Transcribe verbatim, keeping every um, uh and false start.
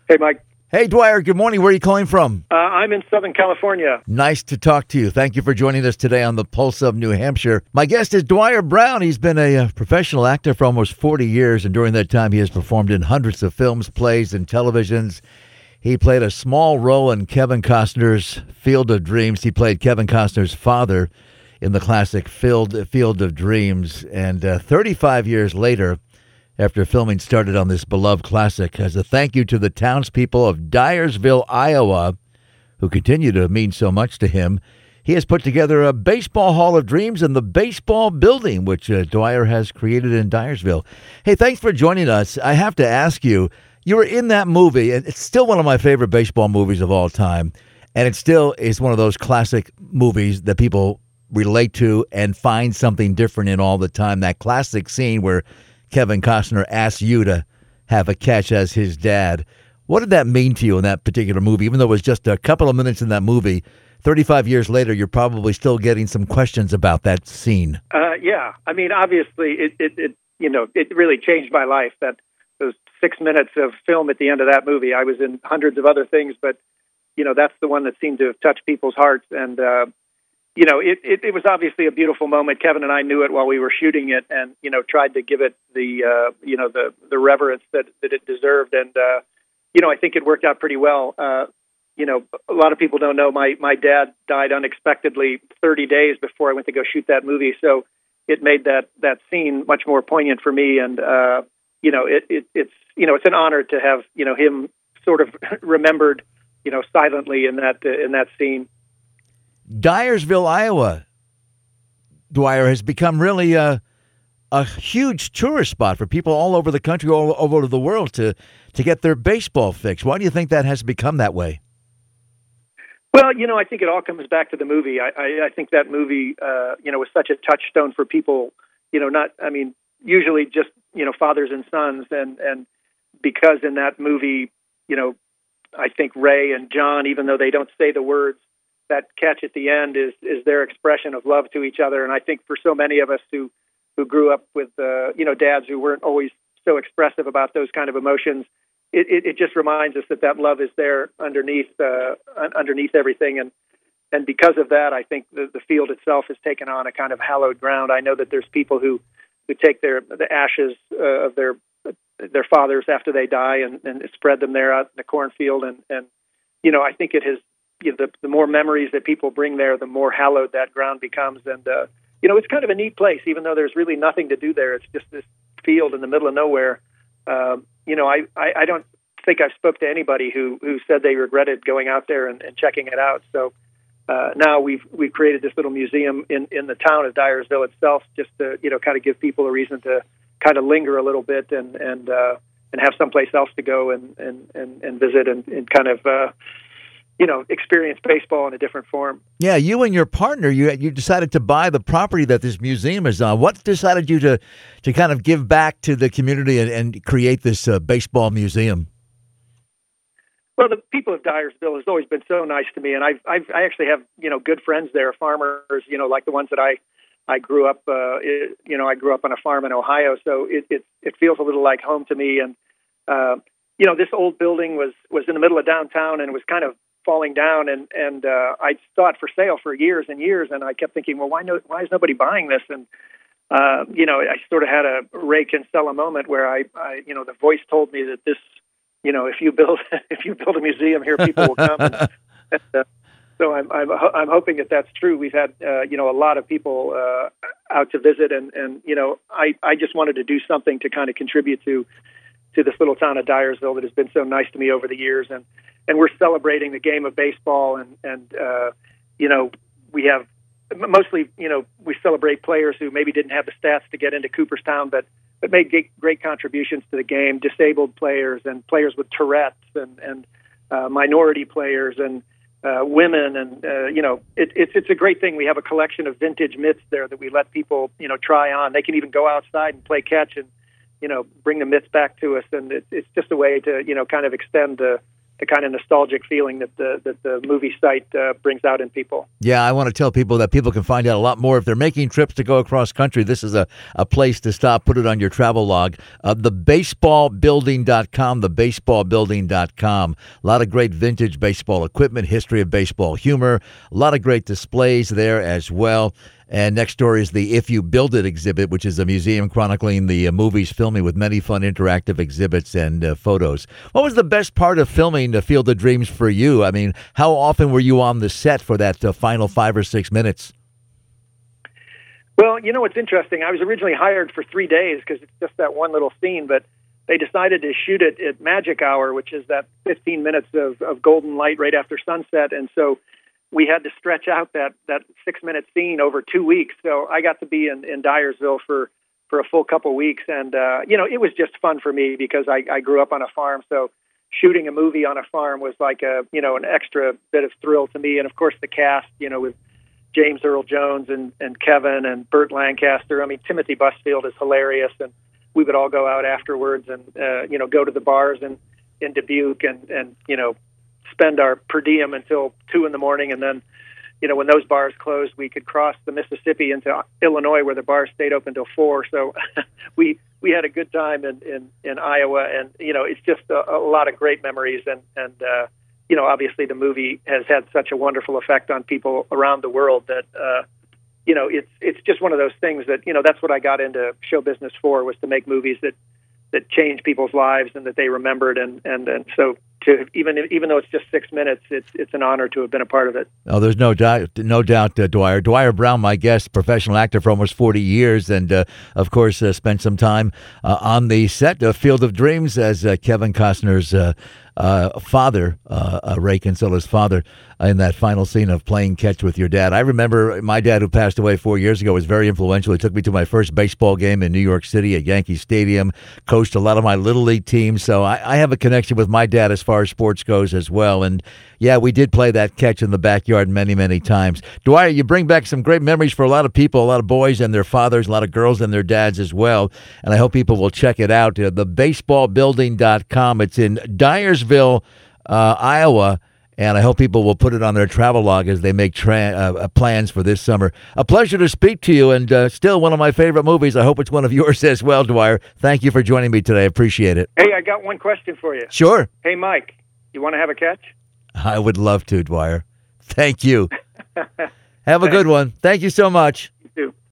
Hey, Mike. Hey, Dwyer, good morning. Where are you calling from? Uh, I'm in Southern California. Nice to talk to you. Thank you for joining us today on the Pulse of New Hampshire. My guest is Dwyer Brown. He's been a, uh professional actor for almost forty years, and during that time he has performed in hundreds of films, plays, and televisions. He played a small role in Kevin Costner's Field of Dreams. He played Kevin Costner's father in the classic Field, Field of Dreams. And uh, thirty-five years later, after filming started on this beloved classic, as a thank you to the townspeople of Dyersville, Iowa, who continue to mean so much to him, he has put together a Baseball Hall of Dreams in the baseball building, which uh, Dwyer has created in Dyersville. Hey, thanks for joining us. I have to ask you, you were in that movie, and it's still one of my favorite baseball movies of all time, and it still is one of those classic movies that people relate to and find something different in all the time. That classic scene where Kevin Costner asks you to have a catch as his dad. What did that mean to you in that particular movie? Even though it was just a couple of minutes in that movie, thirty-five years later, you're probably still getting some questions about that scene. Uh, yeah, I mean, obviously, it, it, it you know, it really changed my life. That those six minutes of film at the end of that movie. I was in hundreds of other things, but you know, that's the one that seemed to have touched people's hearts. And uh, you know, it, it, it was obviously a beautiful moment. Kevin and I knew it while we were shooting it, and you know, tried to give it the uh, you know the the reverence that, that it deserved. And uh, you know, I think it worked out pretty well. Uh, you know, a lot of people don't know my my dad died unexpectedly thirty days before I went to go shoot that movie, so it made that that scene much more poignant for me. And uh, you know, it, it it's you know it's an honor to have you know him sort of remembered you know silently in that uh, in that scene. Dyersville, Iowa, Dwyer, has become really a, a huge tourist spot for people all over the country, all over the world to, to get their baseball fix. Why do you think that has become that way? Well, you know, I think it all comes back to the movie. I, I, I think that movie, uh, you know, was such a touchstone for people, you know, not, I mean, usually just, you know, fathers and sons. And, and because in that movie, you know, I think Ray and John, even though they don't say the words, that catch at the end is is their expression of love to each other. And I think for so many of us who who grew up with uh, you know dads who weren't always so expressive about those kind of emotions, it, it, it just reminds us that that love is there underneath uh, underneath everything. And and because of that, I think the, the field itself has taken on a kind of hallowed ground. I know that there's people who who take their the ashes uh, of their their fathers after they die and, and spread them there out in the cornfield. And and you know I think it has. You know, the, the more memories that people bring there, the more hallowed that ground becomes. And, uh, you know, it's kind of a neat place, even though there's really nothing to do there. It's just this field in the middle of nowhere. Um, you know, I, I, I don't think I spoke to anybody who, who said they regretted going out there and, and checking it out. So uh, now we've we've created this little museum in, in the town of Dyersville itself, just to, you know, kind of give people a reason to kind of linger a little bit and and uh, and have someplace else to go and, and, and, and visit and, and kind of, uh, you know, experience baseball in a different form. Yeah, you and your partner, you you decided to buy the property that this museum is on. What decided you to, to kind of give back to the community and, and create this uh, baseball museum? Well, the people of Dyersville has always been so nice to me, and I've, I've I actually have you know good friends there, farmers, you know, like the ones that I I grew up, uh, it, you know, I grew up on a farm in Ohio, so it it, it feels a little like home to me. And uh, you know, this old building was was in the middle of downtown, and it was kind of falling down, and and uh, I saw it for sale for years and years, and I kept thinking, well, why no, why is nobody buying this? And uh, you know, I sort of had a Ray Kinsella moment where I, I, you know, the voice told me that this, you know, if you build if you build a museum here, people will come. And, and, uh, so I'm I'm I'm hoping that that's true. We've had uh, you know a lot of people uh, out to visit, and and you know, I I just wanted to do something to kind of contribute to to this little town of Dyersville that has been so nice to me over the years. And and we're celebrating the game of baseball, and and uh, you know we have mostly you know we celebrate players who maybe didn't have the stats to get into Cooperstown, but but made great, great contributions to the game. Disabled players and players with Tourette's and and uh, minority players and uh, women, and uh, you know it, it's it's a great thing. We have a collection of vintage mitts there that we let people you know try on. They can even go outside and play catch and you know bring the mitts back to us, and it, it's just a way to you know kind of extend the the kind of nostalgic feeling that the that the movie site uh, brings out in people. Yeah, I want to tell people that people can find out a lot more. If they're making trips to go across country, this is a, a place to stop. Put it on your travel log. Uh, the baseball building dot com, the baseball building dot com. A lot of great vintage baseball equipment, history of baseball humor, a lot of great displays there as well. And next door is the If You Build It exhibit, which is a museum chronicling the uh, movies filming with many fun interactive exhibits and uh, photos. What was the best part of filming The Field of Dreams for you? I mean, how often were you on the set for that uh, final five or six minutes? Well, you know, what's interesting. I was originally hired for three days because it's just that one little scene, but they decided to shoot it at magic hour, which is that fifteen minutes of, of golden light right after sunset. And so we had to stretch out that, that six-minute scene over two weeks. So I got to be in, in Dyersville for, for a full couple weeks. And, uh, you know, it was just fun for me because I, I grew up on a farm. So shooting a movie on a farm was like a, you know, an extra bit of thrill to me. And, of course, the cast, you know, with James Earl Jones and, and Kevin and Burt Lancaster. I mean, Timothy Busfield is hilarious. And we would all go out afterwards and, uh, you know, go to the bars in, in Dubuque and, and, you know, spend our per diem until two in the morning. And then, you know, when those bars closed, we could cross the Mississippi into Illinois where the bars stayed open till four. So we, we had a good time in, in, in Iowa. And, you know, it's just a, a lot of great memories. And, and, uh, you know, obviously the movie has had such a wonderful effect on people around the world that, uh, you know, it's, it's just one of those things that, you know, that's what I got into show business for, was to make movies that, that change people's lives and that they remembered. And, and, and so to even, even though it's just six minutes, it's, it's an honor to have been a part of it. Oh, there's no doubt, no doubt, uh, Dwyer. Dwyer Brown, my guest, professional actor for almost forty years. And, uh, of course, uh, spent some time uh, on the set of Field of Dreams as uh, Kevin Costner's uh, uh, father, uh, uh, Ray Kinsella's father, in that final scene of playing catch with your dad. I remember my dad, who passed away four years ago, was very influential. He took me to my first baseball game in New York City at Yankee Stadium, coached a lot of my Little League teams. So I, I have a connection with my dad as far as sports goes as well. And yeah, we did play that catch in the backyard many, many times. Dwyer, you bring back some great memories for a lot of people, a lot of boys and their fathers, a lot of girls and their dads as well. And I hope people will check it out. Uh, the baseball building dot com. It's in Dyersville, uh, Iowa. And I hope people will put it on their travel log as they make tra- uh, plans for this summer. A pleasure to speak to you, and uh, still one of my favorite movies. I hope it's one of yours as well, Dwyer. Thank you for joining me today. I appreciate it. Hey, I got one question for you. Sure. Hey, Mike, you want to have a catch? I would love to, Dwyer. Thank you. Have a good one. Thank you so much. You too.